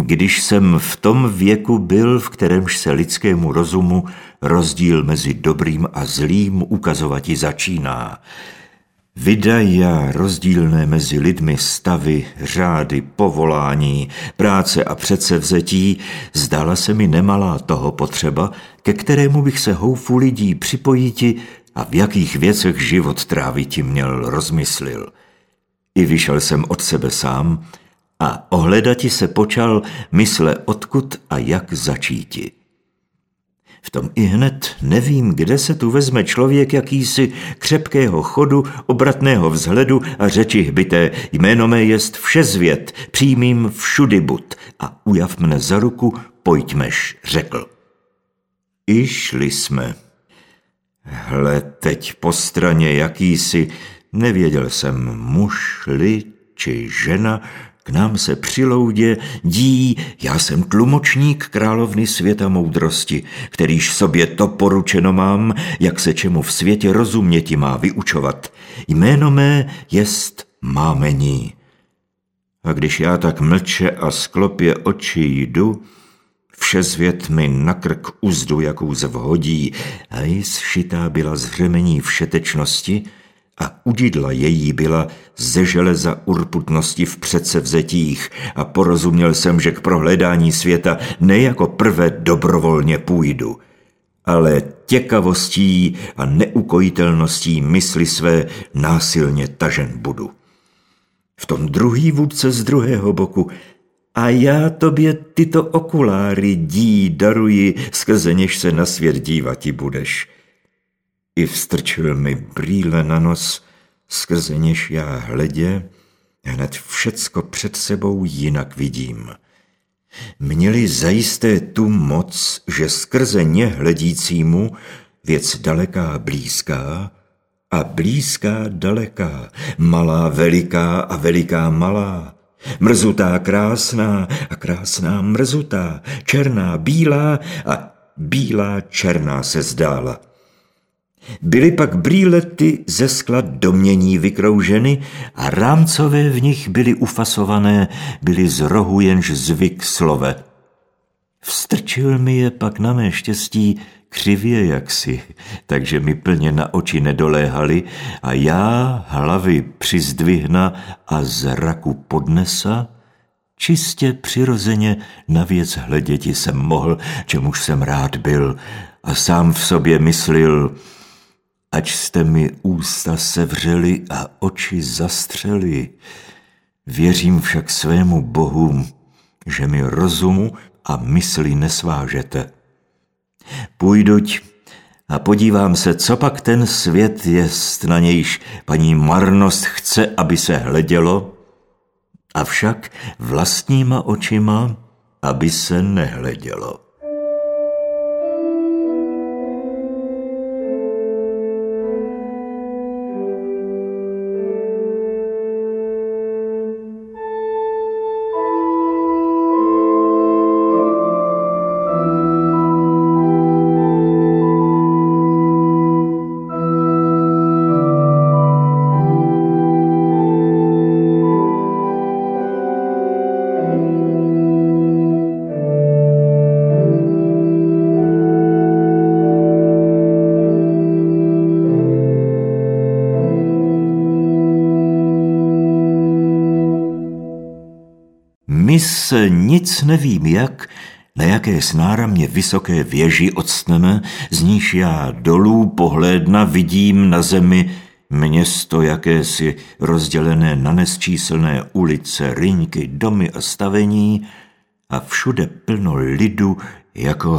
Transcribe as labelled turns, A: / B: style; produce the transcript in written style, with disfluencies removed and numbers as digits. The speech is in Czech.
A: když jsem v tom věku byl, v kterémž se lidskému rozumu rozdíl mezi dobrým a zlým ukazovati začíná. Vydaja rozdílné mezi lidmi stavy, řády, povolání, práce a předsevzetí, zdála se mi nemalá toho potřeba, ke kterému bych se houfu lidí připojiti a v jakých věcech život tráviti měl rozmyslil. I vyšel jsem od sebe sám a ohledati se počal mysle odkud a jak začíti. V tom ihned nevím, kde se tu vezme člověk jakýsi křepkého chodu, obratného vzhledu a řeči hbité, jméno mé jest Všezvět, přijmím všudy bud a ujav mne za ruku, pojďmeš, řekl. I šli jsme. Hle, teď po straně jakýsi, nevěděl jsem, muž-li či žena, k nám se při loudě dí, já jsem tlumočník královny světa moudrosti, kterýž sobě to poručeno mám, jak se čemu v světě rozuměti má vyučovat. Jméno mé jest Mámení. A když já tak mlče a sklopě oči jdu, Všezvět mi na krk uzdu jakůz vhodí, a i zšitá byla z řemení všetečnosti, a udidla její byla ze železa urputnosti v předsevzetích a porozuměl jsem, že k prohledání světa ne jako prvé dobrovolně půjdu, ale těkavostí a neukojitelností mysli své násilně tažen budu. V tom druhý vůdce z druhého boku a já tobě tyto okuláry dí daruji, skrze něž se na svět dívati budeš. I vstrčil mi brýle na nos, skrze něž já hledě, hned všecko před sebou jinak vidím. Měli zajisté tu moc, že skrze ně hledícímu věc daleká blízká a blízká daleká, malá veliká a veliká malá, mrzutá krásná a krásná mrzutá, černá bílá a bílá černá se zdála. Byly pak brýle ty ze skla domění vykrouženy a rámcové v nich byly ufasované, byly z rohu jenž zvyk slove. Vstrčil mi je pak na mé štěstí křivě jaksi, takže mi plně na oči nedoléhaly a já hlavy přizdvihna a zraku podnesa, čistě přirozeně na věc hleděti jsem mohl, čemuž jsem rád byl a sám v sobě myslil, ač jste mi ústa sevřeli a oči zastřeli. Věřím však svému Bohu, že mi rozumu a mysli nesvážete. Půjduť a podívám se, co pak ten svět jest, na nějž paní marnost chce, aby se hledělo, avšak vlastníma očima, aby se nehledělo. My se nic nevím jak, na jaké snáramě vysoké věži odstneme, z níž já dolů pohlédna vidím na zemi město jakési rozdělené na nesčíslné ulice, ryňky, domy a stavení a všude plno lidu jako